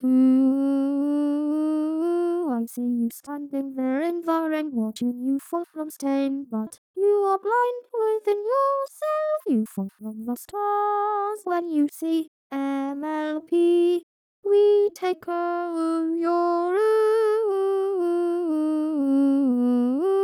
Ooh, I see you standing there in the rain, watching you fall from stain. But you are blind within yourself. You fall from the stars when you see MLP. We take care of your